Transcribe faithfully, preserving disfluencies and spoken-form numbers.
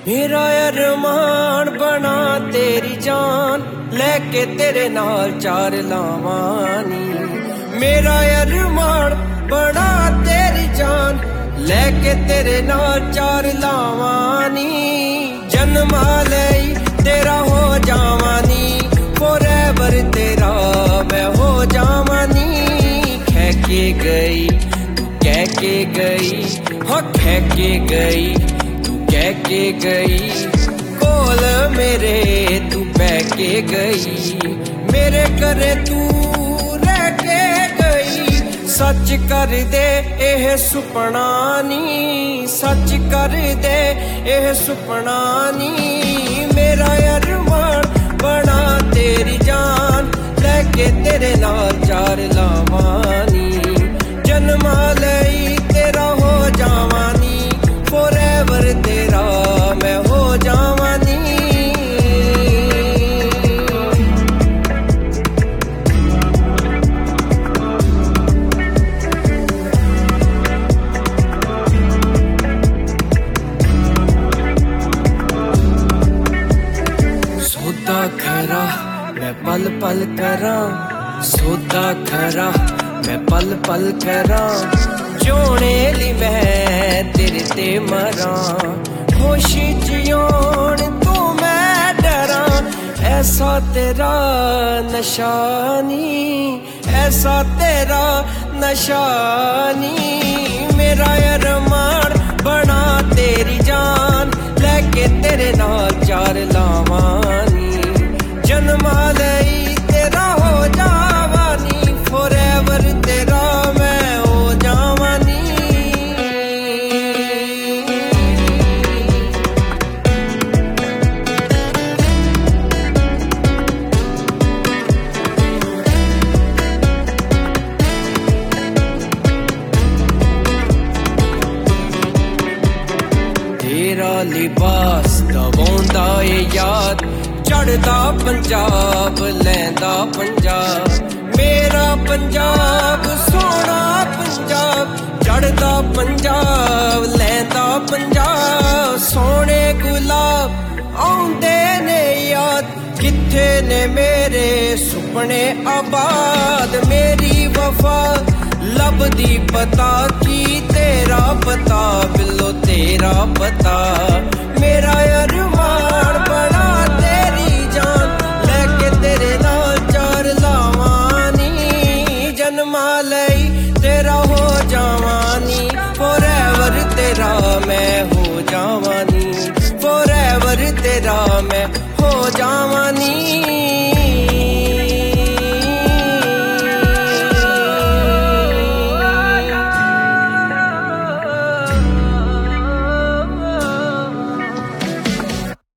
मेरा अरमान बना तेरी जान, लेके तेरे नाल चार लावानी। मेरा अरमान बना तेरी जान, लेके तेरे नाल चार लावानी। जन्मा लई तेरा हो जावानी, फॉरएवर तेरा मैं हो जावानी। कह के गई तू कह के गई, हो कह के गई तू कह के गई। कोल मेरे तू बह के गई, मेरे घरे तू रह के गई। सच कर दे एह सुपना नी, सच कर दे एह सुपना नी। मेरा अरमान बना तेरी जान, लेके तेरे नाल चार लावानी। जन्मा लई तेरा हो जावानी, फॉरएवर तेरा मैं हो जावानी। सौदा खरा मैं पल पल करा, सौदा खरा मैं पल पल करा। जोने ली मैं तेरे ते मरा, होशी जियोन तू मैं डरा। ऐसा तेरा नशानी, ऐसा तेरा नशानी। मेरा अरमान बना तेरी जान, लेके तेरे नाल चार लावानी। जन्मा लई तेरा हो जावानी, फॉरएवर तेरा मैं हो जावानी। तेरा लिबास दवाउंदा ए याद, चढ़दा पंजाब लैंदा पंजाब। मेरा पंजाब सोना पंजाब, चढ़दा पंजाब लैंदा पंजाब। सोने गुलाब आउंदे ने याद, किथे ने मेरे सुपने आबाद। मेरी वफा लभदी पता की तेरा पता, बिल्लो तेरा पता। मेरा अरमान बना तेरी जान, लेके तेरे नाल चार लावानी। जन्मा लई तेरा हो जावानी, फॉरएवर तेरा